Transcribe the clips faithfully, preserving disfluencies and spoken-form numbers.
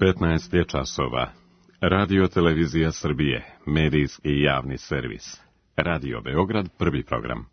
petnaest je časova. Radio Televizija Srbije, medijski i javni servis. Radio Beograd, prvi program.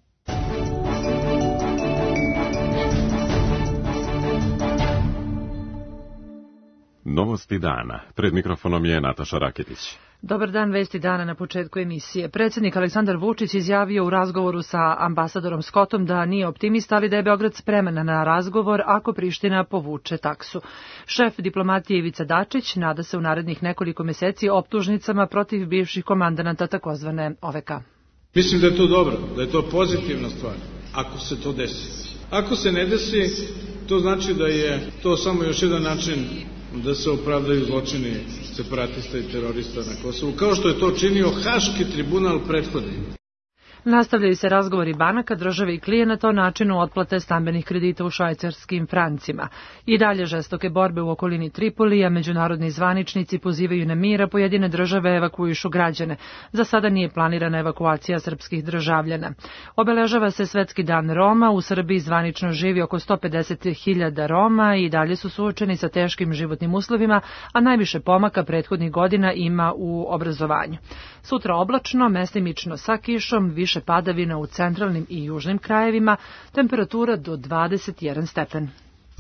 Novosti dana. Pred mikrofonom je Nataša Raketić. Dobar dan, vesti dana na početku emisije. Predsjednik Aleksandar Vučić izjavio u razgovoru sa ambasadorom Scottom da nije optimista, ali da je Beograd spreman na razgovor ako Priština povuče taksu. Šef diplomatije Ivica Dačić nada se u narednih nekoliko meseci optužnicama protiv bivših komandanata takozvane O V K. Mislim da je to dobro, da je to pozitivna stvar, ako se to desi. Ako se ne desi, to znači da je to samo još jedan način da se opravdaju zločini separatista i terorista na Kosovu, kao što je to činio Haški tribunal prethodni. Nastavljaju se razgovori banaka, države i klijenata o načinu otplate stambenih kredita u švajcarskim francima. I dalje žestoke borbe u okolini Tripolija, međunarodni zvaničnici pozivaju na mir, a pojedine države evakuišu građane. Za sada nije planirana evakuacija srpskih državljana. Obeležava se Svetski dan Roma, u Srbiji zvanično živi oko sto pedeset hiljada Roma i dalje su suočeni sa teškim životnim uslovima, a najviše pomaka prethodnih godina ima u obrazovanju. Sutra oblačno, mestimično sa kišom, više padavina u centralnim i južnim krajevima, temperatura do dvadeset jedan stepen.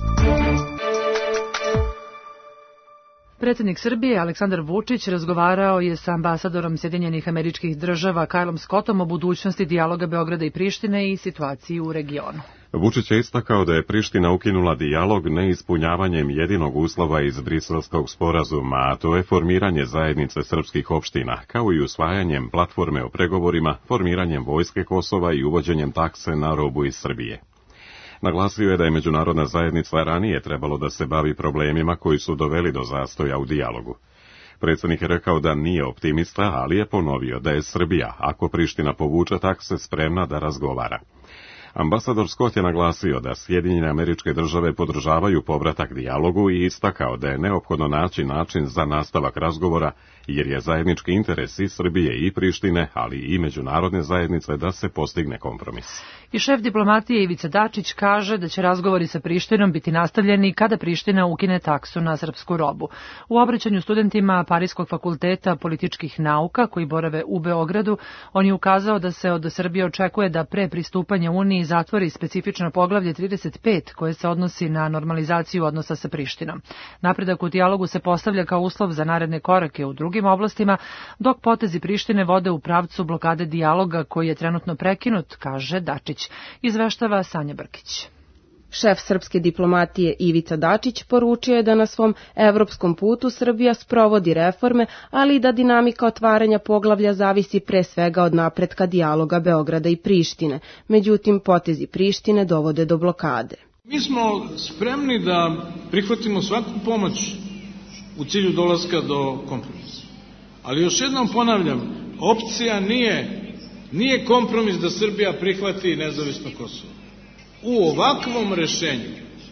Predsjednik Srbije Aleksandar Vučić razgovarao je sa ambasadorom Sjedinjenih Američkih Država Kylom Scottom o budućnosti dijaloga Beograda i Prištine i situaciji u regionu. Vučić je istakao da je Priština ukinula dijalog neispunjavanjem jedinog uslova iz Briselskog sporazuma, a to je formiranje zajednice srpskih opština, kao i usvajanjem platforme o pregovorima, formiranjem vojske Kosova i uvođenjem takse na robu iz Srbije. Naglasio je da je međunarodna zajednica ranije trebalo da se bavi problemima koji su doveli do zastoja u dijalogu. Predsjednik je rekao da nije optimista, ali je ponovio da je Srbija, ako Priština povuče takse, spremna da razgovara. Ambasador Scott je naglasio da Sjedinjene Američke Države podržavaju povratak dijalogu i istakao da je neophodno naći način za nastavak razgovora, jer je zajednički interes i Srbije i Prištine, ali i međunarodne zajednice da se postigne kompromis. I šef diplomatije Ivica Dačić kaže da će razgovori sa Prištinom biti nastavljeni kada Priština ukine taksu na srpsku robu. U obraćanju studentima Pariskog fakulteta političkih nauka koji borave u Beogradu, on je ukazao da se od Srbije očekuje da pre pristupanja Uniji zatvori specifično poglavlje trideset pet koje se odnosi na normalizaciju odnosa sa Prištinom. Napredak u dijalogu se postavlja kao uslov za naredne korake u drugim oblastima, dok potezi Prištine vode u pravcu blokade dijaloga koji je trenutno prekinut, kaže Dačić. Izveštava Sanja Brkić. Šef srpske diplomatije Ivica Dačić poručio je da na svom evropskom putu Srbija sprovodi reforme, ali i da dinamika otvaranja poglavlja zavisi pre svega od napretka dijaloga Beograda i Prištine. Međutim, potezi Prištine dovode do blokade. Mi smo spremni da prihvatimo svaku pomoć u cilju dolaska do kompromisa. Ali još jednom ponavljam, opcija nije, nije kompromis da Srbija prihvati nezavisno Kosovo. U ovakvom rešenju,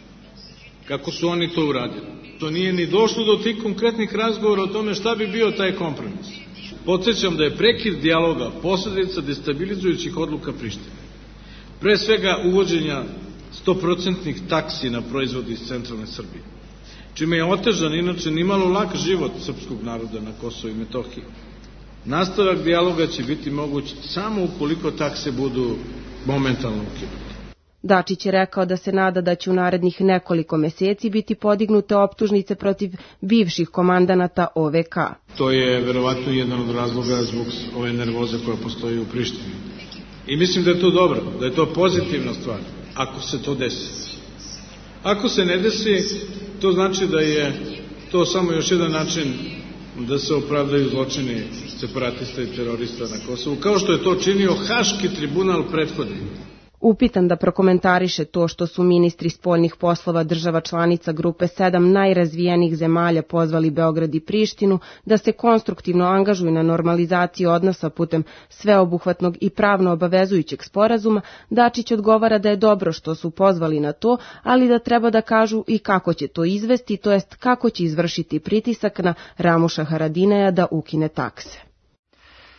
kako su oni to uradili, to nije ni došlo do tih konkretnih razgovora o tome šta bi bio taj kompromis. Podsjećam da je prekid dijaloga posledica destabilizujućih odluka Prištine. Pre svega uvođenja sto posto taksi na proizvode iz centralne Srbije, čime je otežan inače nimalo lak život srpskog naroda na Kosovu i Metohiji. Nastavak dijaloga će biti moguć samo ukoliko takse budu momentalno ukinute. Dačić je rekao da se nada da će u narednih nekoliko meseci biti podignute optužnice protiv bivših komandanata O V K. To je verovatno jedan od razloga zbog ove nervoze koja postoji u Prištini. I mislim da je to dobro, da je to pozitivna stvar, ako se to desi. Ako se ne desi, to znači da je to samo još jedan način da se opravdaju zločini separatista i terorista na Kosovu, kao što je to činio Haški tribunal prethodni. Upitan da prokomentariše to što su ministri spoljnih poslova država članica grupe sedam najrazvijenijih zemalja pozvali Beograd i Prištinu da se konstruktivno angažuju na normalizaciji odnosa putem sveobuhvatnog i pravno obavezujućeg sporazuma, Dačić odgovara da je dobro što su pozvali na to, ali da treba da kažu i kako će to izvesti, to jest kako će izvršiti pritisak na Ramuša Haradinaja da ukine takse.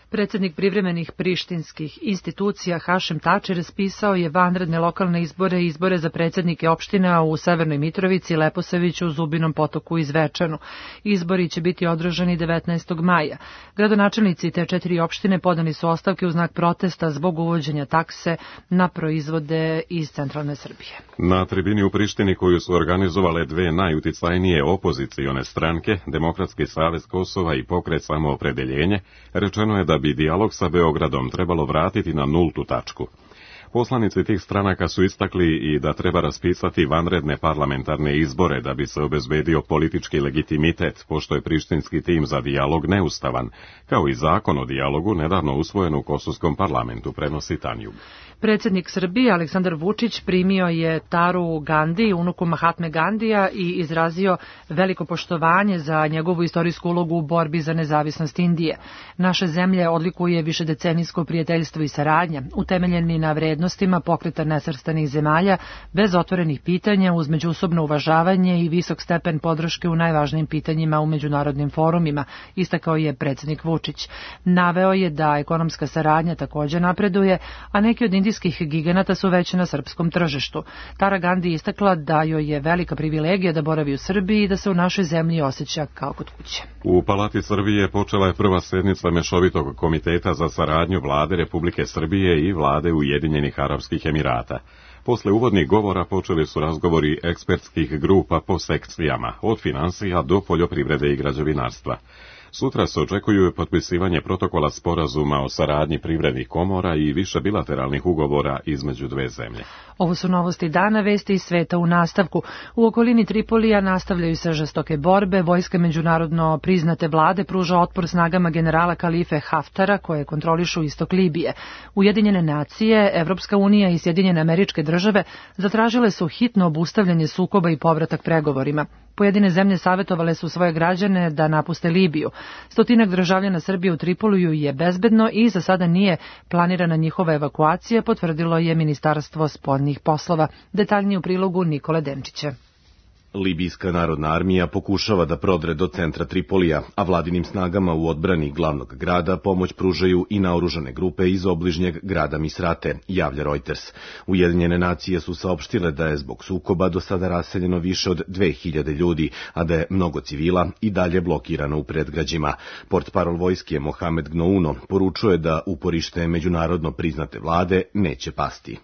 Predsjednik privremenih prištinskih institucija Hašem Tači raspisao je vanredne lokalne izbore i izbore za predsjednike opština u Severnoj Mitrovici, Leposaviću, Zubinom Potoku i Zvečanu. Izbori će biti održani devetnaestog maja. Gradonačelnici te četiri opštine podali su ostavke u znak protesta zbog uvođenja takse na proizvode iz centralne Srbije. Na tribini u Prištini koju su organizovale dve najuticajnije opozicione stranke, Demokratski savez Kosova i Pokret Samoopredeljenje, rečeno je da bi dijalog sa Beogradom trebalo vratiti na nultu tačku. Poslanici tih stranaka su istakli i da treba raspisati vanredne parlamentarne izbore da bi se obezbedio politički legitimitet, pošto je prištinski tim za dijalog neustavan, kao i zakon o dijalogu nedavno usvojen u Kosovskom parlamentu, prenosi Tanjug. Predsjednik Srbije Aleksandar Vučić primio je Taru Gandi, unuku Mahatme Gandija, i izrazio veliko poštovanje za njegovu istorijsku ulogu u borbi za nezavisnost Indije. Naše zemlje odlikuje višedecenijsko prijateljstvo i saradnja, utemeljeni na vrednostima pokreta nesvrstanih zemalja, bez otvorenih pitanja, uz međusobno uvažavanje i visok stepen podrške u najvažnijim pitanjima u međunarodnim forumima, istakao je predsjednik Vučić. Naveo je da ekonomska saradnja također napreduje, a neki od indijskih giganata su već na srpskom tržištu. Tara Gandi istakla da joj je velika privilegija da boravi u Srbiji i da se u našoj zemlji osjeća kao kod kuće. U Palati Srbije počela je prva sednica Mešovitog komiteta za saradnju Vlade Republike Srbije i Vlade Ujedinjenih Arapskih Emirata. Posle uvodnih govora počeli su razgovori ekspertskih grupa po sekcijama, od finansija do poljoprivrede i građevinarstva. Sutra se očekuju potpisivanje protokola sporazuma o saradnji privrednih komora i više bilateralnih ugovora između dve zemlje. Ovo su novosti dana, vesti iz sveta u nastavku. U okolini Tripolija nastavljaju se žestoke borbe. Vojska međunarodno priznate vlade pruža otpor snagama generala Kalife Haftara, koje kontrolišu istok Libije. Ujedinjene nacije, Evropska unija i Sjedinjene Američke Države zatražile su hitno obustavljanje sukoba i povratak pregovorima. Pojedine zemlje savjetovale su svoje građane da napuste Libiju. Stotinak državljana Srbije u Tripoliju je bezbedno i za sada nije planirana njihova evakuacija, potvrdilo je Ministarstvo spoljnih poslova. Detaljnije u prilogu Nikole Denčića. Libijska narodna armija pokušava da prodre do centra Tripolija, a vladinim snagama u odbrani glavnog grada pomoć pružaju i naoružane grupe iz obližnjeg grada Misrate, javlja Reuters. Ujedinjene nacije su saopštile da je zbog sukoba do sada raseljeno više od dve hiljade ljudi, a da je mnogo civila i dalje blokirano u predgrađima. Portparol vojske Mohamed Gnouno poručuje da uporište međunarodno priznate vlade neće pasti.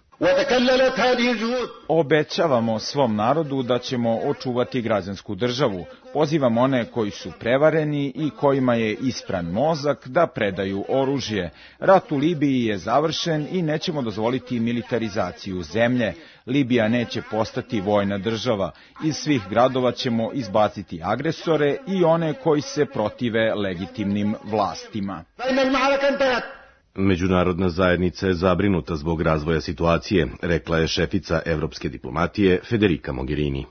Obećavamo svom narodu da ćemo očuvati građansku državu. Pozivam one koji su prevareni i kojima je ispran mozak da predaju oružje. Rat u Libiji je završen i nećemo dozvoliti militarizaciju zemlje. Libija neće postati vojna država. Iz svih gradova ćemo izbaciti agresore i one koji se protive legitimnim vlastima. Međunarodna zajednica je zabrinuta zbog razvoja situacije, rekla je šefica evropske diplomatije Federica Mogherini.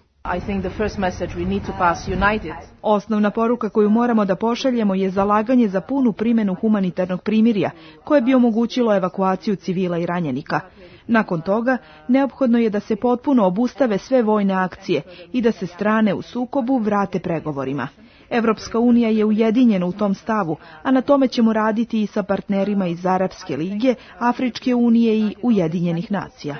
Osnovna poruka koju moramo da pošaljemo je zalaganje za punu primjenu humanitarnog primirja, koje bi omogućilo evakuaciju civila i ranjenika. Nakon toga, neophodno je da se potpuno obustave sve vojne akcije i da se strane u sukobu vrate pregovorima. Evropska unija je ujedinjena u tom stavu, a na tome ćemo raditi i sa partnerima iz Arapske lige, Afričke unije i Ujedinjenih nacija.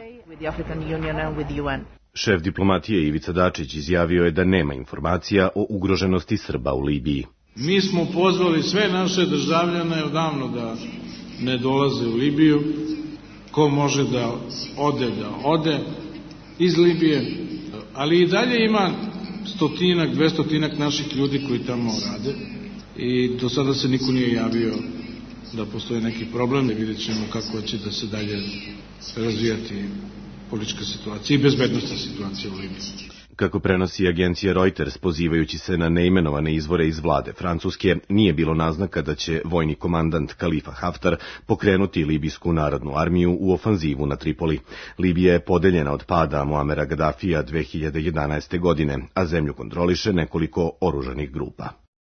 Šef diplomatije Ivica Dačić izjavio je da nema informacija o ugroženosti Srba u Libiji. Mi smo pozvali sve naše državljane odavno da ne dolaze u Libiju. Ko može da ode, da ode iz Libije, ali i dalje ima stotinak, dvestotinak naših ljudi koji tamo rade i do sada se niko nije javio da postoji neki problem. Vidjet ćemo kako će da se dalje razvijati politička situacija i bezbednostna situacija u Libiji. Kako prenosi agencija Reuters, pozivajući se na neimenovane izvore iz vlade Francuske, nije bilo naznaka da će vojni komandant Kalifa Haftar pokrenuti libijsku narodnu armiju u ofanzivu na Tripoli. Libija je podeljena od pada Muamera Gadafija dve hiljade jedanaeste. godine, a zemlju kontroliše nekoliko oružanih grupa.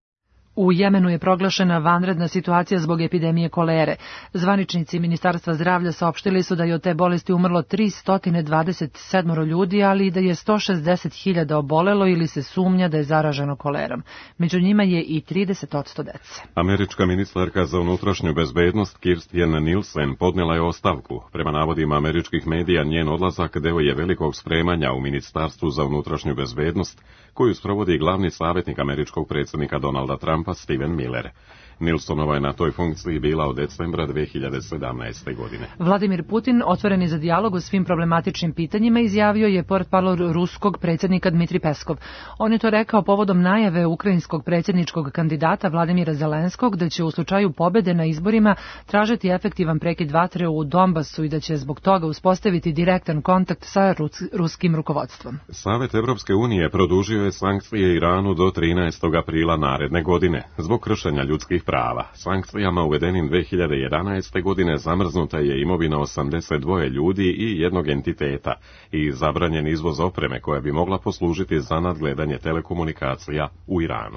U Jemenu je proglašena vanredna situacija zbog epidemije kolere. Zvaničnici Ministarstva zdravlja saopštili su da je od te bolesti umrlo tristo dvadeset sedam ljudi, ali i da je sto šezdeset hiljada obolelo ili se sumnja da je zaraženo kolerom. Među njima je i trideset posto dece. Američka ministarka za unutrašnju bezbednost Kirstjen Nielsen podnela je ostavku. Prema navodima američkih medija, njen odlazak deo je velikog spremanja u Ministarstvu za unutrašnju bezbednost, koju sprovodi glavni savjetnik američkog predsjednika Donalda Trumpa Steven Miller. Nilssonova je na toj funkciji bila od decembra dve hiljade sedamnaeste. godine. Vladimir Putin, otvoreni za dijalog o svim problematičnim pitanjima, izjavio je portparol ruskog predsjednika Dmitri Peskov. On je to rekao povodom najave ukrajinskog predsjedničkog kandidata Vladimira Zelenskog da će u slučaju pobjede na izborima tražiti efektivan prekid vatre u Donbasu i da će zbog toga uspostaviti direktan kontakt sa rus- ruskim rukovodstvom. Savet Evropske unije produžio je sankcije Iranu do trinaestog aprila naredne godine zbog kršenja ljudskih prava. Sankcijama uvedenim dve hiljade jedanaeste. godine zamrznuta je imovina osamdeset dva ljudi i jednog entiteta i zabranjen izvoz opreme koja bi mogla poslužiti za nadgledanje telekomunikacija u Iranu.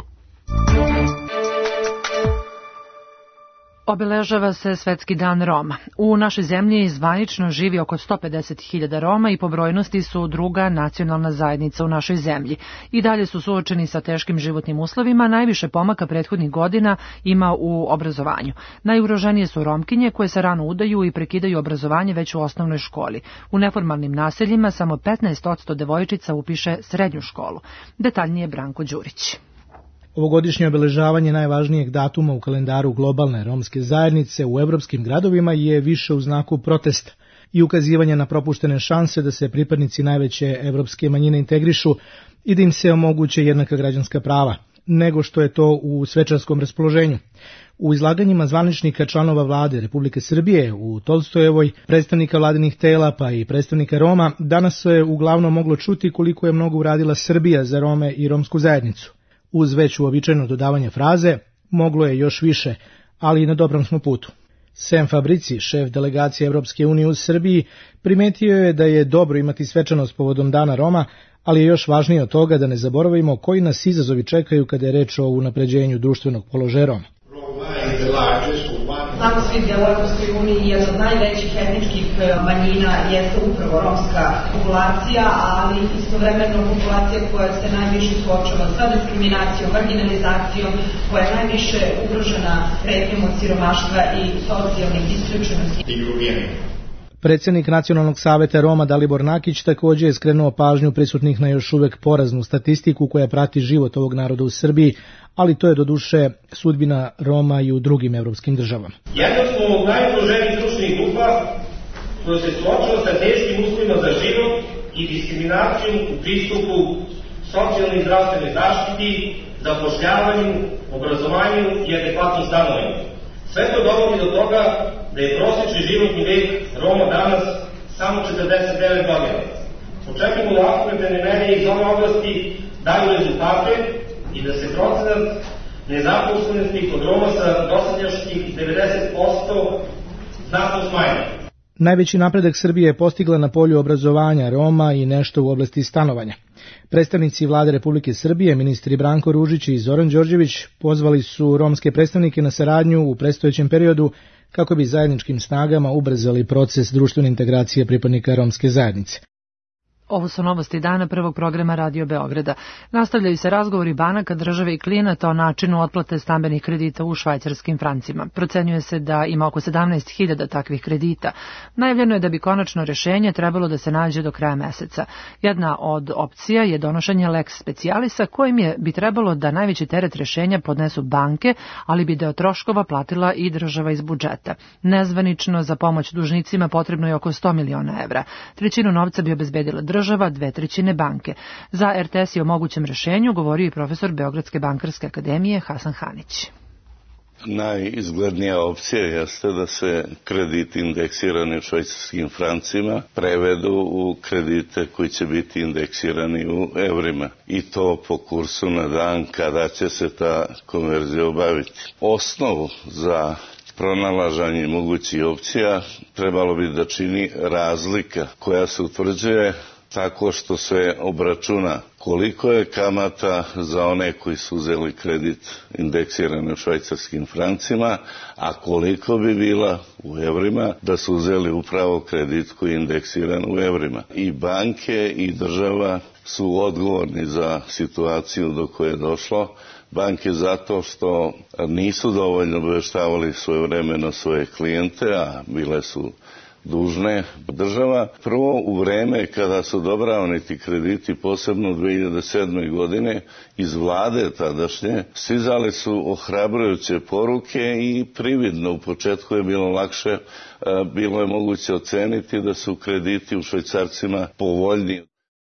Obeležava se Svetski dan Roma. U našoj zemlji zvanično živi oko sto pedeset hiljada Roma i po brojnosti su druga nacionalna zajednica u našoj zemlji. I dalje su suočeni sa teškim životnim uslovima, najviše pomaka prethodnih godina ima u obrazovanju. Najugroženije su Romkinje koje se rano udaju i prekidaju obrazovanje već u osnovnoj školi. U neformalnim naseljima samo petnaest posto devojčica upiše srednju školu. Detaljnije Branko Đurić. Ovogodišnje obeležavanje najvažnijeg datuma u kalendaru globalne romske zajednice u evropskim gradovima je više u znaku protesta i ukazivanja na propuštene šanse da se pripadnici najveće evropske manjine integrišu i da im se omoguće jednaka građanska prava, nego što je to u svečarskom raspoloženju. U izlaganjima zvaničnika članova vlade Republike Srbije u Tolstojevoj, predstavnika vladinih tela pa i predstavnika Roma, danas se uglavnom moglo čuti koliko je mnogo uradila Srbija za Rome i romsku zajednicu. Uz već uobičajeno dodavanje fraze, moglo je još više, ali i na dobrom smo putu. Sem Fabrici, šef delegacije Evropske unije u Srbiji, primetio je da je dobro imati svečanost povodom Dana Roma, ali je još važnije od toga da ne zaboravimo koji nas izazovi čekaju kada je reč o unapređenju društvenog položaja Roma. Znamo svi da u Evropskoj uniji jedna od najvećih etničkih manjina jeste upravo romska populacija, ali istovremeno populacija koja se najviše suočava sa diskriminacijom, marginalizacijom, koja je najviše ugrožena pretnjom od siromaštva i socijalnih isključenosti. Predsjednik Nacionalnog saveta Roma Dalibor Nakić također je skrenuo pažnju prisutnih na još uvek poraznu statistiku koja prati život ovog naroda u Srbiji, ali to je doduše sudbina Roma i u drugim evropskim državama. Jedna smo od najugroženijih društvenih grupa koja se suočava sa teškim uslovima za život i diskriminacijom u pristupu socijalnoj i zdravstvenoj zaštiti, zapošljavanju, obrazovanju i adekvatnom stanovanju. Sve to dovodi do toga da je prosječni životni vek Roma danas samo četrdeset devet godina. Očekujemo da aktualne mere iz ove oblasti daju rezultate i da se procenat nezaposlenosti kod Roma sa dosadašnjih devedeset posto znatno smanjio. Najveći napredak Srbije je postigla na polju obrazovanja Roma i nešto u oblasti stanovanja. Predstavnici vlade Republike Srbije, ministri Branko Ružić i Zoran Đorđević, pozvali su romske predstavnike na saradnju u predstojećem periodu kako bi zajedničkim snagama ubrzali proces društvene integracije pripadnika romske zajednice. Ovo su novosti dana prvog programa Radio Beograda. Nastavljaju se razgovori banaka, države i klijenata o načinu otplate stambenih kredita u švajcarskim francima. Procenjuje se da ima oko sedamnaest hiljada takvih kredita. Najavljeno je da bi konačno rješenje trebalo da se nađe do kraja meseca. Jedna od opcija je donošenje lex specialisa kojim je bi trebalo da najveći teret rješenja podnesu banke, ali bi deo troškova platila i država iz budžeta. Nezvanično za pomoć dužnicima potrebno je oko sto miliona evra. Trećinu novca bi obezbedila država, dve trećine banke. Za er te es i o mogućem rješenju govorio i profesor Beogradske bankarske akademije Hasan Hanić. Najizglednija opcija jeste da se krediti indeksirani u švajcarskim francima prevedu u kredite koji će biti indeksirani u evrima. I to po kursu na dan kada će se ta konverzija obaviti. Osnovu za pronalaženje mogućih opcija trebalo bi da čini razlika koja se utvrđuje tako što se obračuna koliko je kamata za one koji su uzeli kredit indeksirane u švajcarskim francima, a koliko bi bila u evrima da su uzeli upravo kredit koji je indeksiran u evrima. I banke i država su odgovorni za situaciju do koje je došlo. Banke zato što nisu dovoljno obaveštavali svojevremeno svoje klijente, a bile su dužne. Država prvo u vreme kada su odobravani ti krediti, posebno u dve hiljade sedme. godine, iz vlade tadašnje, stizale su ohrabrujuće poruke i prividno u početku je bilo lakše, bilo je moguće oceniti da su krediti u švajcarcima povoljniji.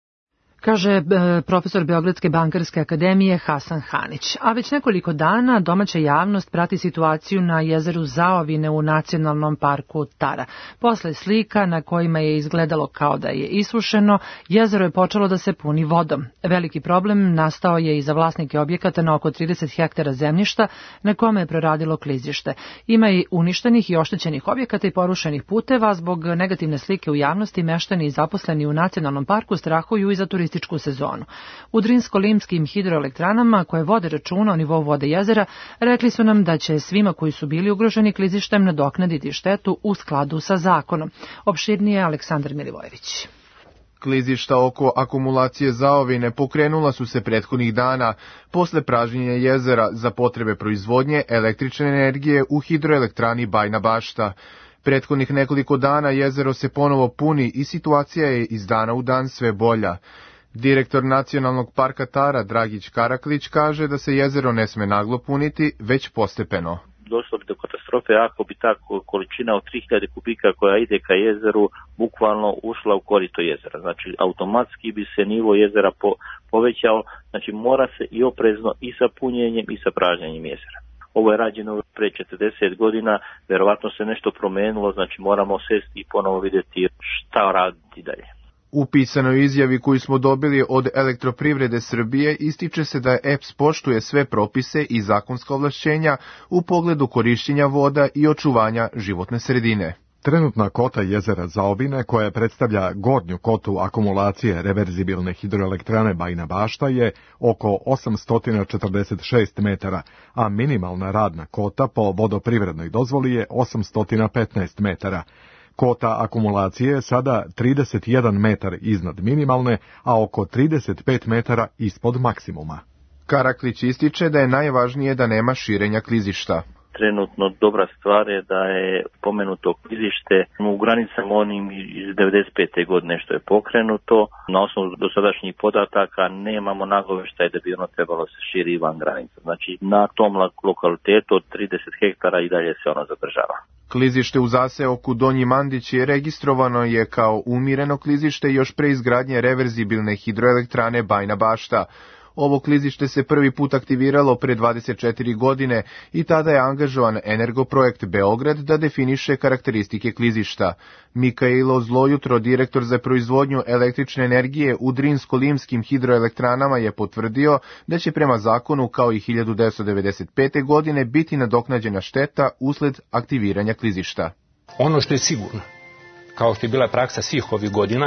Kaže profesor Beogradske bankarske akademije Hasan Hanić. A već nekoliko dana domaća javnost prati situaciju na jezeru Zaovine u nacionalnom parku Tara. Posle slika na kojima je izgledalo kao da je isušeno, jezero je počelo da se puni vodom. Veliki problem nastao je i za vlasnike objekata na oko trideset hektara zemljišta na kome je proradilo klizište. Ima i uništenih i oštećenih objekata i porušenih puteva. Zbog negativne slike u javnosti, meštani i zaposleni u nacionalnom parku strahuju i za turističku sezonu. U Drinsko-Limskim hidroelektranama, koje vode računa o nivou vode jezera, rekli su nam da će svima koji su bili ugroženi klizištem nadoknaditi štetu u skladu sa zakonom. Opširnije Aleksandar Milivojević. Klizišta oko akumulacije Zaovine pokrenula su se prethodnih dana posle pražnjenja jezera za potrebe proizvodnje električne energije u hidroelektrani Bajna Bašta. Prethodnih nekoliko dana jezero se ponovo puni i situacija je iz dana u dan sve bolja. Direktor Nacionalnog parka Tara Dragić Karaklić kaže da se jezero ne sme naglo puniti, već postepeno. Došlo bi do katastrofe ako bi ta količina od tri hiljade kubika koja ide ka jezeru bukvalno ušla u korito jezera. Znači automatski bi se nivo jezera po, povećao, znači mora se i oprezno i sa punjenjem i sa pražnjenjem jezera. Ovo je rađeno pre četrdeset godina, verovatno se nešto promenilo, znači moramo sesti i ponovo vidjeti šta raditi dalje. U pisanoj izjavi koju smo dobili od Elektroprivrede Srbije ističe se da E P S poštuje sve propise i zakonska ovlašćenja u pogledu korišćenja voda i očuvanja životne sredine. Trenutna kota jezera Zaovine, koja predstavlja gornju kotu akumulacije reverzibilne hidroelektrane Bajna Bašta, je oko osamsto četrdeset šest metara, a minimalna radna kota po vodoprivrednoj dozvoli je osamsto petnaest metara. Kota akumulacije je sada trideset jedan metar iznad minimalne, a oko trideset pet metara ispod maksimuma. Karaklić ističe da je najvažnije da nema širenja klizišta. Trenutno dobra stvar je da je pomenuto klizište u granicama onim iz devedeset pete. godine što je pokrenuto. Na osnovu dosadašnjih podataka nemamo nagoveštaje da bi ono trebalo se širi van granica. Znači na tom lokalitetu od trideset hektara i dalje se ono zadržava. Klizište u zaseoku Donji Mandić je registrovano je kao umireno klizište još pre izgradnje reverzibilne hidroelektrane Bajna Bašta. Ovo klizište se prvi put aktiviralo pre dvadeset četiri godine i tada je angažovan Energoprojekt Beograd da definiše karakteristike klizišta. Mikailo Zlojutro, direktor za proizvodnju električne energije u Drinsko-Limskim hidroelektranama, je potvrdio da će prema zakonu kao i hiljadu devetsto devedeset pete. godine biti nadoknađena šteta usled aktiviranja klizišta. Ono što je sigurno, kao što je bila praksa svih ovih godina,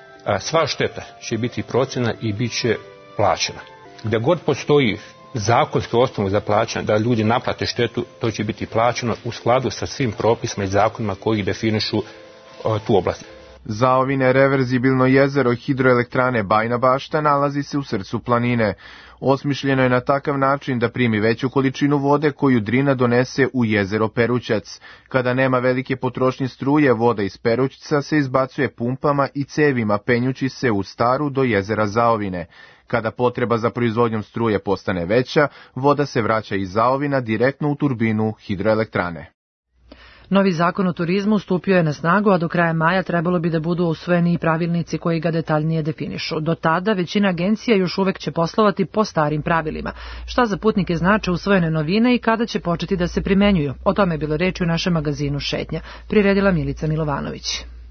sva šteta će biti procjena i bit će plaćena. Gde god postoji zakonski osnov za plaćanje, da ljudi naplate štetu, to će biti plaćeno u skladu sa svim propisima i zakonima koji definišu uh, tu oblast. Zaovine reverzibilno jezero hidroelektrane Bajna Bašta nalazi se u srcu planine. Osmišljeno je na takav način da primi veću količinu vode koju Drina donese u jezero Perućac. Kada nema velike potrošnje struje, voda iz Perućca se izbacuje pumpama i cevima penjući se u Staru do jezera Zaovine. Kada potreba za proizvodnjom struje postane veća, voda se vraća iz Zaovina direktno u turbinu hidroelektrane. Novi zakon o turizmu stupio je na snagu, a do kraja maja trebalo bi da budu usvojeni i pravilnici koji ga detaljnije definišu. Do tada većina agencija još uvek će poslovati po starim pravilima. Šta za putnike znače usvojene novine i kada će početi da se primenjuju? O tome je bilo reči u našem magazinu Šetnja. Priredila Milica Milovanović.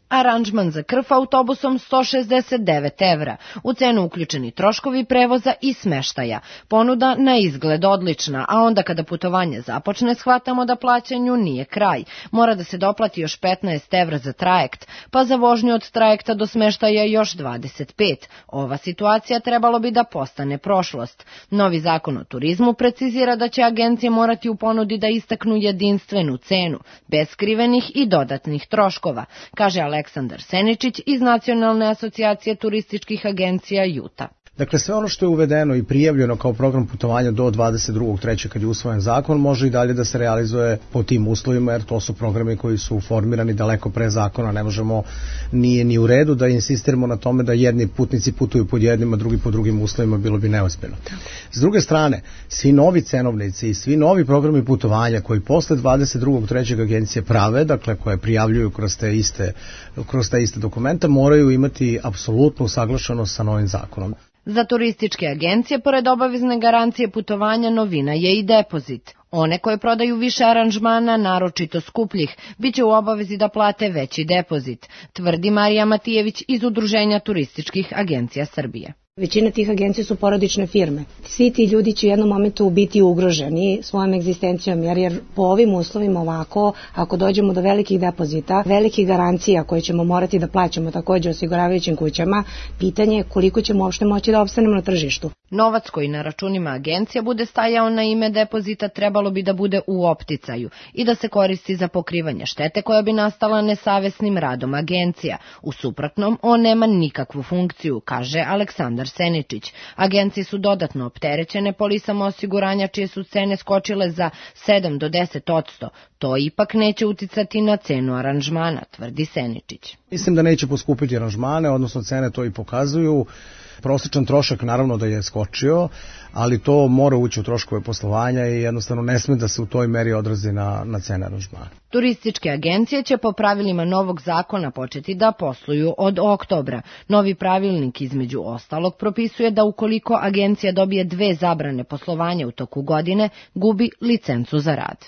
Aranžman za krv autobusom sto šezdeset devet evra, u cenu uključeni troškovi prevoza i smeštaja. Ponuda na izgled odlična, a onda kada putovanje započne shvatamo da plaćanju nije kraj. Mora da se doplati još petnaest evra za trajekt, pa za vožnju od trajekta do smeštaja još dvadeset pet. Ova situacija trebalo bi da postane prošlost. Novi zakon o turizmu precizira da će agencije morati u ponudi da istaknu jedinstvenu cenu, bez skrivenih i dodatnih troškova, kaže Aleksandar Seničić iz Nacionalne asocijacije turističkih agencija Juta. Dakle, sve ono što je uvedeno i prijavljeno kao program putovanja do dvadeset drugog trećeg kad je usvojen zakon, može i dalje da se realizuje po tim uslovima, jer to su programi koji su formirani daleko pre zakona. Ne možemo, nije ni u redu da insistiramo na tome da jedni putnici putuju pod jednim, a drugi pod drugim uslovima, bilo bi neozbiljno. S druge strane, svi novi cenovnici i svi novi programi putovanja koji posle dvadeset drugog trećeg agencije prave, dakle koje prijavljuju kroz te iste, kroz te iste dokumenta, moraju imati apsolutnu usaglašenost sa novim zakonom. Za turističke agencije, pored obavezne garancije putovanja, novina je i depozit. One koje prodaju više aranžmana, naročito skupljih, bit će u obavezi da plate veći depozit, tvrdi Marija Matijević iz Udruženja turističkih agencija Srbije. Većina tih agencija su porodične firme. Svi ti ljudi će u jednom momentu biti ugroženi svojom egzistencijom, jer, jer po ovim uslovima ovako, ako dođemo do velikih depozita, velikih garancija koje ćemo morati da plaćamo također osiguravajućim kućama, pitanje je koliko ćemo uopšte moći da opstanemo na tržištu. Novac koji na računima agencija bude stajao na ime depozita trebalo bi da bude u opticaju i da se koristi za pokrivanje štete koja bi nastala nesavesnim radom agencija. U suprotnom, on nema nikakvu funkciju, kaže Aleksandar Seničić. Agencije su dodatno opterećene polisama osiguranja čije su cene skočile za sedam do deset odsto. To ipak neće uticati na cenu aranžmana, tvrdi Seničić. Mislim da neće poskupiti aranžmane, odnosno cene to i pokazuju. Prosječan trošak naravno da je skočio, ali to mora ući u troškove poslovanja i jednostavno ne sme da se u toj meri odrazi na, na cene aranžmana. Turističke agencije će po pravilima novog zakona početi da posluju od oktobra. Novi pravilnik između ostalog propisuje da ukoliko agencija dobije dve zabrane poslovanja u toku godine, gubi licencu za rad.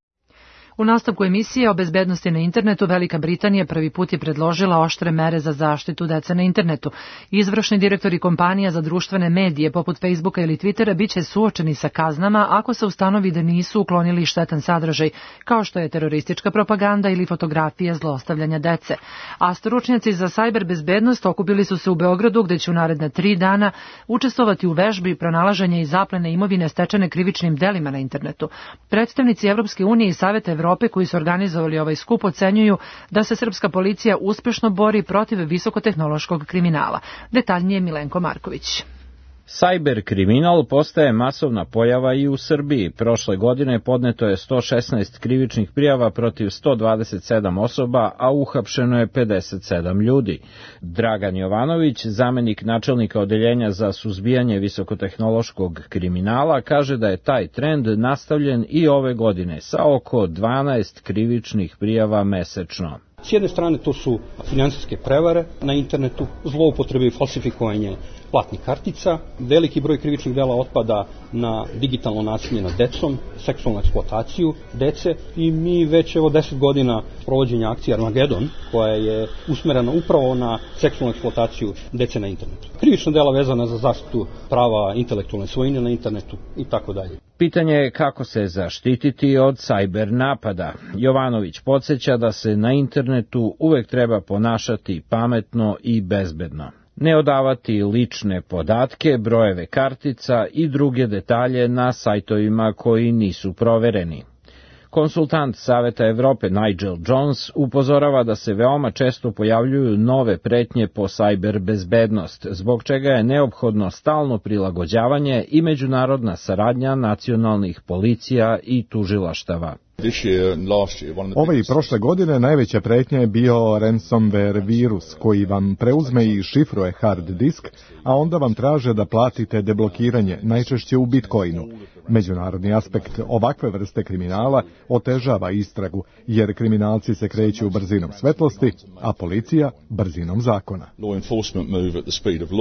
U nastavku emisije o bezbednosti na internetu Velika Britanija prvi put je predložila oštre mere za zaštitu dece na internetu. Izvršni direktori kompanija za društvene medije poput Facebooka ili Twittera biće suočeni sa kaznama ako se ustanovi da nisu uklonili štetan sadržaj, kao što je teroristička propaganda ili fotografija zlostavljanja dece. A stručnjaci za sajber bezbednost okupili su se u Beogradu, gde će u naredna tri dana učestvovati u vežbi pronalaženja i zaplene imovine stečene krivičnim delima na internetu. Predstavnici Evropske unije i Saveta Evrope koji su organizovali ovaj skup ocenjuju da se srpska policija uspešno bori protiv visokotehnološkog kriminala. Detaljnije Milenko Marković. Sajber kriminal postaje masovna pojava i u Srbiji. Prošle godine podneto je sto šesnaest krivičnih prijava protiv sto dvadeset sedam osoba, a uhapšeno je pedeset sedam ljudi. Dragan Jovanović, zamenik načelnika odeljenja za suzbijanje visokotehnološkog kriminala, kaže da je taj trend nastavljen i ove godine sa oko dvanaest krivičnih prijava mesečno. S jedne strane to su finansijske prevare na internetu, zloupotrebe i falsifikovanje platnih kartica, veliki broj krivičnih dela otpada na digitalno nasilje nad decom, seksualnu eksploataciju dece i mi već evo deset godina provođenja akcije Armagedon, koja je usmerena upravo na seksualnu eksploataciju dece na internetu. Krivična dela vezana za zaštitu prava intelektualne svojine na internetu i tako dalje. Pitanje je kako se zaštititi od sajber napada. Jovanović podsjeća da se na internetu uvek treba ponašati pametno i bezbedno. Ne odavati lične podatke, brojeve kartica i druge detalje na sajtovima koji nisu provereni. Konsultant Saveta Evrope Nigel Jones upozorava da se veoma često pojavljuju nove pretnje po sajber bezbednost, zbog čega je neophodno stalno prilagođavanje i međunarodna saradnja nacionalnih policija i tužilaštava. Ove i prošle godine najveća pretnja je bio ransomware virus koji vam preuzme i šifruje hard disk, a onda vam traže da platite deblokiranje, najčešće u Bitcoinu. Međunarodni aspekt ovakve vrste kriminala otežava istragu, jer kriminalci se kreću brzinom svetlosti, a policija brzinom zakona.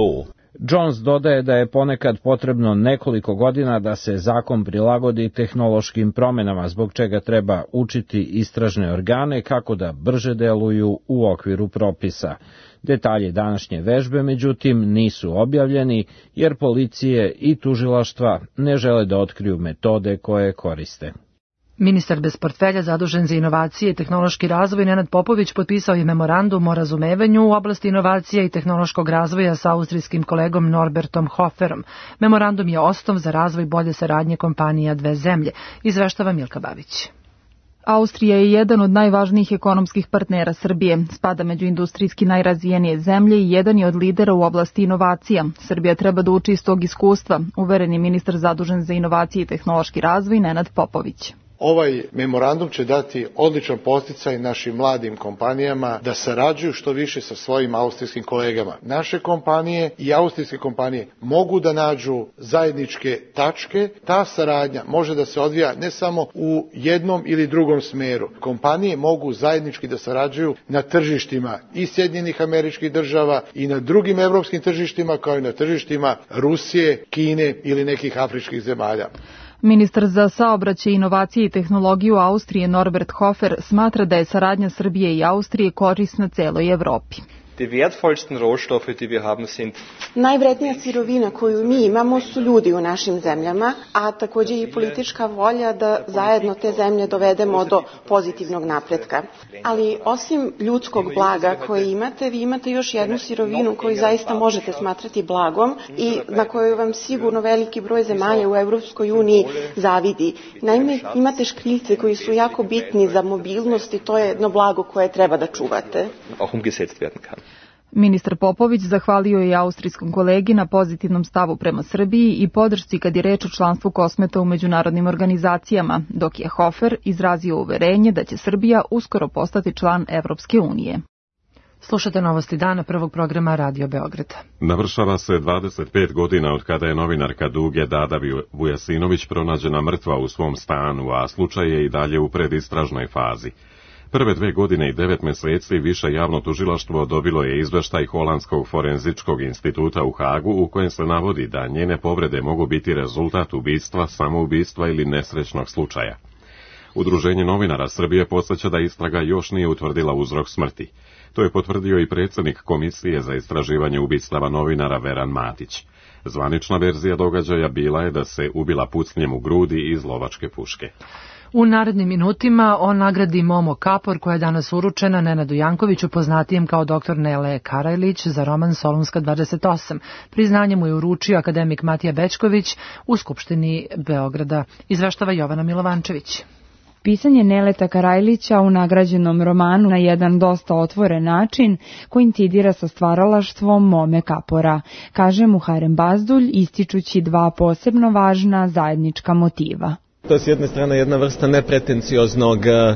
Jones dodaje da je ponekad potrebno nekoliko godina da se zakon prilagodi tehnološkim promenama, zbog čega treba učiti istražne organe kako da brže deluju u okviru propisa. Detalji današnje vežbe, međutim, nisu objavljeni, jer policije i tužilaštva ne žele da otkriju metode koje koriste. Ministar bez portfelja zadužen za inovacije i tehnološki razvoj Nenad Popović potpisao je memorandum o razumevanju u oblasti inovacija i tehnološkog razvoja sa austrijskim kolegom Norbertom Hoferom. Memorandum je osnov za razvoj bolje saradnje kompanija dve zemlje, izveštava Milka Babić. Austrija je jedan od najvažnijih ekonomskih partnera Srbije, spada među industrijski najrazvijenije zemlje i jedan je od lidera u oblasti inovacija. Srbija treba da uči iz tog iskustva, uveren je ministar zadužen za inovacije i tehnološki razvoj Nenad Popović. Ovaj memorandum će dati odličan podsticaj našim mladim kompanijama da sarađuju što više sa svojim austrijskim kolegama. Naše kompanije i austrijske kompanije mogu da nađu zajedničke tačke. Ta saradnja može da se odvija ne samo u jednom ili drugom smeru. Kompanije mogu zajednički da sarađuju na tržištima i Sjedinjenih Američkih Država i na drugim evropskim tržištima, kao i na tržištima Rusije, Kine ili nekih afričkih zemalja. Ministar za saobraćaj, inovacije i tehnologiju Austrije Norbert Hofer smatra da je saradnja Srbije i Austrije korisna celoj Evropi. Die wertvollsten Rohstoffe, die wir haben, sind Najvrednija sirovina koju mi imamo su ljudi u našim zemljama, a takođe i politička volja da zajedno te zemlje dovedemo do pozitivnog napretka. Ali osim ljudskog blaga koje imate, vi imate još jednu sirovinu koju zaista možete smatrati blagom i na kojoj vam sigurno veliki broj zemalja u Evropskoj uniji zavidi. Naime, imate škriljce koji su jako bitni za mobilnost i to je jedno blago koje treba da čuvate. Auch umgesetzt werden kann. Ministar Popović zahvalio je austrijskom kolegi na pozitivnom stavu prema Srbiji i podršci kad je reč o članstvu Kosmeta u međunarodnim organizacijama, dok je Hofer izrazio uverenje da će Srbija uskoro postati član Evropske unije. Slušate novosti dana prvog programa Radio Beograd. Navršava se dvadeset pet godina od kada je novinarka Duge Dada Vujasinović pronađena mrtva u svom stanu, a slučaj je i dalje u predistražnoj fazi. Prve dve godine i devet meseci više javno tužilaštvo dobilo je izveštaj Holandskog forenzičkog instituta u Hagu u kojem se navodi da njene povrede mogu biti rezultat ubistva, samoubistva ili nesrećnog slučaja. Udruženje novinara Srbije podsjeća da istraga još nije utvrdila uzrok smrti. To je potvrdio i predsjednik Komisije za istraživanje ubistava novinara Veran Matić. Zvanična verzija događaja bila je da se ubila pucnjem u grudi iz lovačke puške. U narednim minutima o nagradi Momo Kapor koja je danas uručena Nenadu Jankoviću, poznatijem kao doktor Nele Karajlić, za roman Solunska dvadeset osam. Priznanje mu je uručio akademik Matija Bečković u Skupštini Beograda. Izveštava Jovana Milovančević. Pisanje Neleta Karajlića u nagrađenom romanu na jedan dosta otvoren način koincidira sa stvaralaštvom Mome Kapora, kaže Muharem Bazdulj, ističući dva posebno važna zajednička motiva. To je s jedne strane jedna vrsta nepretencioznog,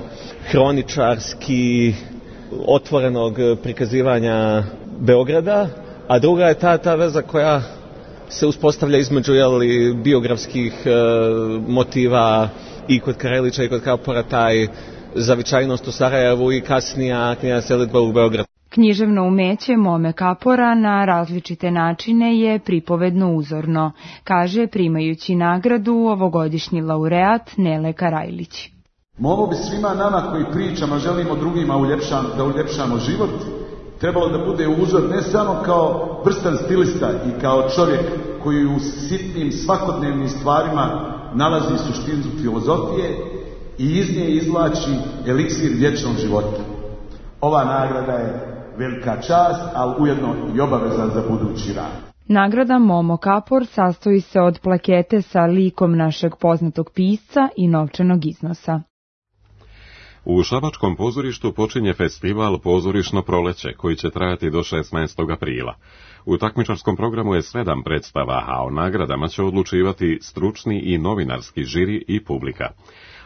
hroničarski otvorenog prikazivanja Beograda, a druga je ta, ta veza koja se uspostavlja između jeli, biografskih e, motiva i kod Karajlića i kod Kapora, taj zavičajnost u Sarajevu i kasnija knjiga selidba u Beograd. Književno umeće Mome Kapora na različite načine je pripovedno uzorno, kaže primajući nagradu ovogodišnji laureat Nele Karajlić. Momo bi svima nama koji pričamo, želimo drugima uljepšam, da uljepšamo život, trebalo da bude uzor ne samo kao vrstan stilista i kao čovjek koji u sitnim svakodnevnim stvarima nalazi suštinu filozofije i iz nje izvlači eliksir vječnog života. Ova nagrada je velika čast, ali ujedno i obaveza za budući rad. Nagrada Momo Kapor sastoji se od plakete sa likom našeg poznatog pisca i novčanog iznosa. U Šabačkom pozorištu počinje festival Pozorišno proleće, koji će trajati do šesnaestog aprila. U takmičarskom programu je sedam predstava, a o nagradama će odlučivati stručni i novinarski žiri i publika.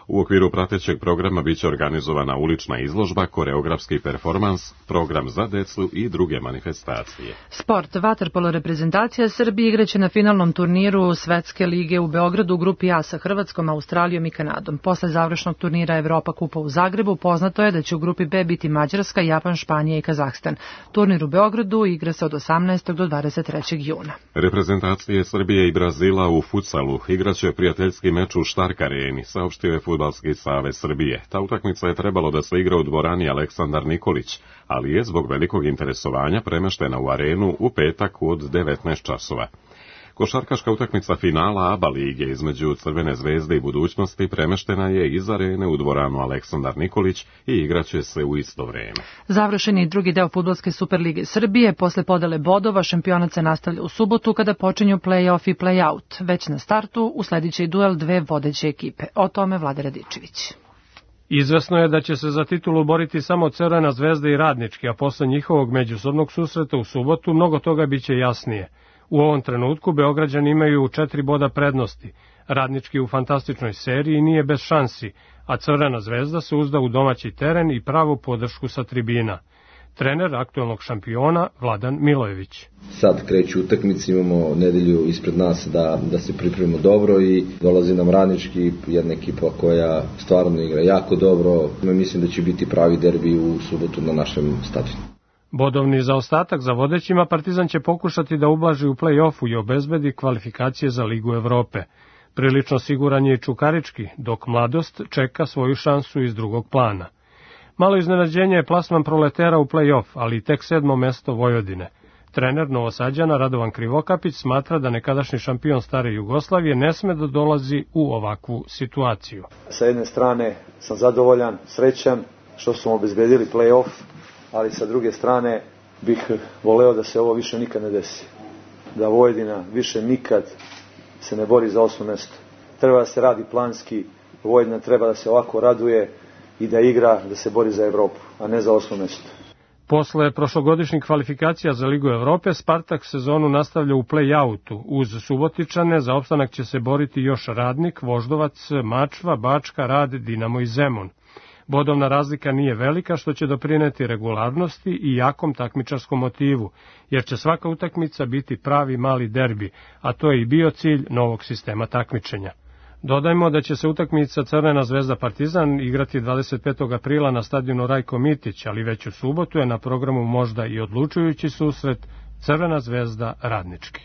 U okviru pratećeg programa biće organizovana ulična izložba, koreografski performans, program za decu i druge manifestacije. Sport. Vaterpolo reprezentacija Srbije igraće na finalnom turniru Svetske lige u Beogradu u grupi A sa Hrvatskom, Australijom i Kanadom. Posle završnog turnira Evropa kupa u Zagrebu poznato je da će u grupi B biti Mađarska, Japan, Španija i Kazahstan. Turnir u Beogradu igra se od osamnaestog do dvadeset trećeg juna. Reprezentacije Srbije i Brazila u futsalu igraće prijateljski meč u Štark areni, saopštio je Fudbalski savez Srbije. Ta utakmica je trebalo da se igra u dvorani Aleksandar Nikolić, ali je zbog velikog interesovanja premeštena u arenu u petak od devetnaest časova. Košarkaška utakmica finala A B A lige između Crvene zvezde i Budućnosti premeštena je iz arene u dvoranu Aleksandar Nikolić i igraće se u isto vreme. Završeni drugi deo Fudbalske Superlige Srbije, posle podele bodova šampionat se nastavlja u subotu kada počinju play-off i play-out. Već na startu usledit će i duel dve vodeće ekipe. O tome Vlada Radičević. Izvesno je da će se za titulu boriti samo Crvena zvezda i Radnički, a posle njihovog međusobnog susreta u subotu mnogo toga biće jasnije. U ovom trenutku Beograđani imaju četiri boda prednosti, Radnički u fantastičnoj seriji nije bez šansi, a Crvena zvezda se uzda u domaći teren i pravu podršku sa tribina. Trener aktuelnog šampiona Vladan Milojević. Sad kreću utakmice, imamo nedelju ispred nas da, da se pripremimo dobro i dolazi nam Radnički, jedna ekipa koja stvarno igra jako dobro. Mislim da će biti pravi derbi u subotu na našem stadionu. Bodovni zaostatak za vodećima Partizan će pokušati da ublaži u play-offu i obezbedi kvalifikacije za Ligu Evrope. Prilično siguran je i Čukarički, dok Mladost čeka svoju šansu iz drugog plana. Malo iznenađenje je plasman Proletera u play-off, ali i tek sedmo mesto Vojvodine. Trener Novosađana Radovan Krivokapić smatra da nekadašnji šampion stare Jugoslavije ne sme da dolazi u ovakvu situaciju. Sa jedne strane sam zadovoljan, srećan što smo obezbedili play-off, ali sa druge strane bih voleo da se ovo više nikad ne desi. Da Vojvodina više nikad se ne bori za osmo mesto. Treba da se radi planski, Vojvodina treba da se ovako raduje i da igra, da se bori za Evropu, a ne za osmo mesto. Posle prošlogodišnjih kvalifikacija za Ligu Evrope, Spartak sezonu nastavlja u play-outu. Uz Subotičane za opstanak će se boriti još Radnik, Voždovac, Mačva, Bačka, Rad, Dinamo i Zemun. Bodovna razlika nije velika, što će doprineti regularnosti i jakom takmičarskom motivu, jer će svaka utakmica biti pravi mali derbi, a to je i bio cilj novog sistema takmičenja. Dodajmo da će se utakmica Crvena zvezda Partizan igrati dvadeset petog aprila na stadionu Rajko Mitić, ali već u subotu je na programu možda i odlučujući susret Crvena zvezda Radnički.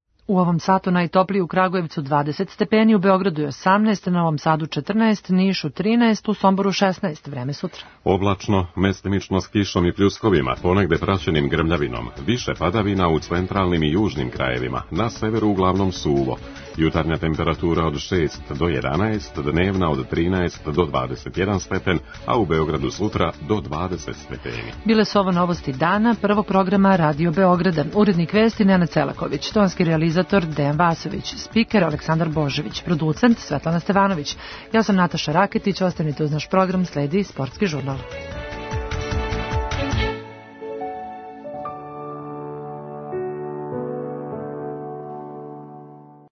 U ovom satu najtopliji u Kragujevcu dvadeset stepeni, u Beogradu je osamnaest, na Novom Sadu četrnaest, Nišu trinaest, u Somboru šesnaest. Vreme sutra. Oblačno, mestimično s kišom i pljuskovima, ponegde praćenim grmljavinom. Više padavina u centralnim i južnim krajevima, na severu uglavnom suvo. Jutarnja temperatura od šest do jedanaest, dnevna od trinaest do dvadeset jedan stepen, a u Beogradu sutra do dvadeset stepeni. Bile su ovo novosti dana, prvog programa Radio Beograda. Urednik vesti Nenad Celaković, tonski realizator Dejan Vasović, spiker Aleksandar Božević, producent Svetlana Stevanović. Ja sam Nataša Raketić, ostanite uz naš program, sledi Sportski žurnal.